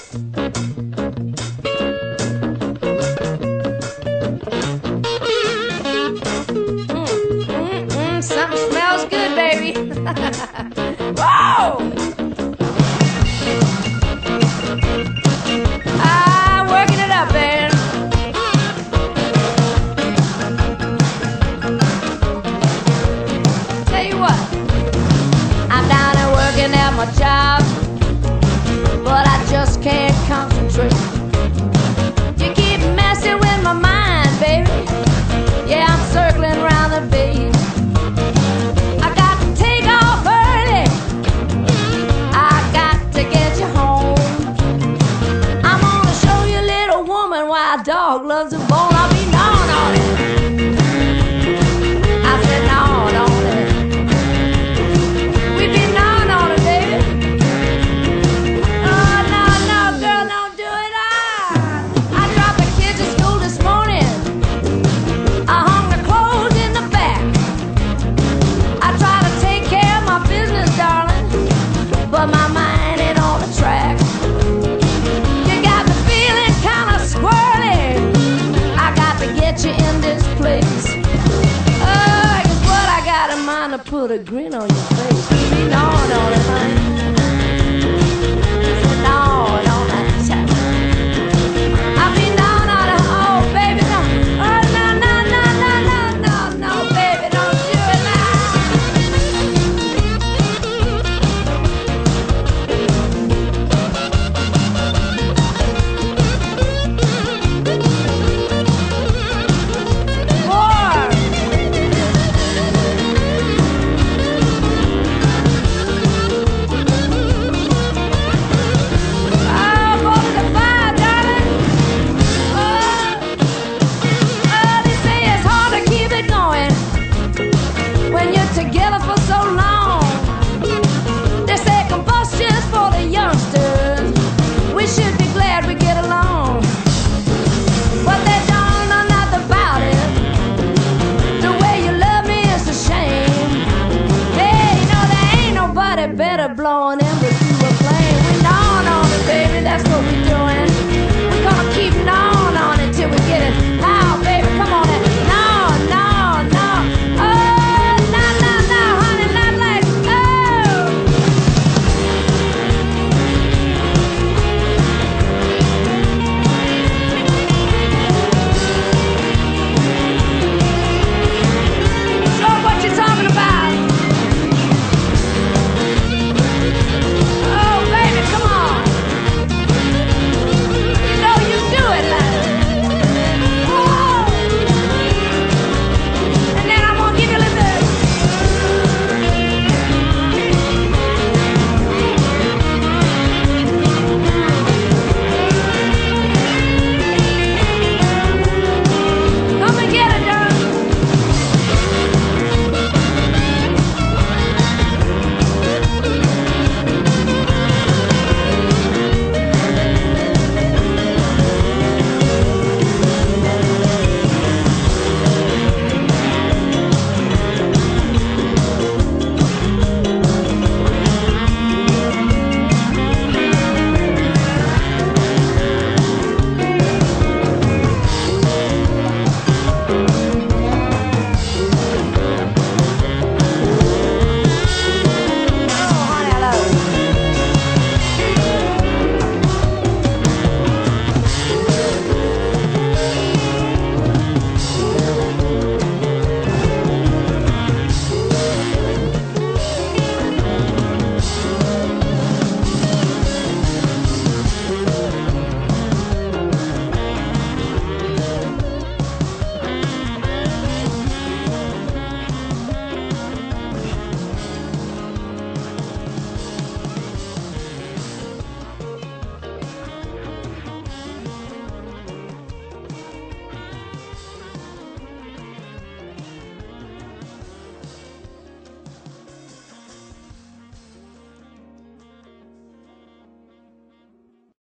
Something smells good, baby. Whoa! Working it up, baby. Tell you what, I'm down there working at my job, but I just can't concentrate. You keep messing with my mind, baby. Yeah, I'm circling around the base. I got to take off early. I got to get you home. I'm gonna show you, little woman, why a dog loves a bone. I'll be gnawing on it. I said gnawing on it. We be gnawing on it, baby. Oh, no, no, girl, don't do it. I dropped the kids at school this morning. I hung the clothes in the back. I try to take care of my business, darling, but my mind ain't on the track. You got me feeling kind of squirrely. I got to get you in this place. Oh, guess what? I got in mind to put a grin on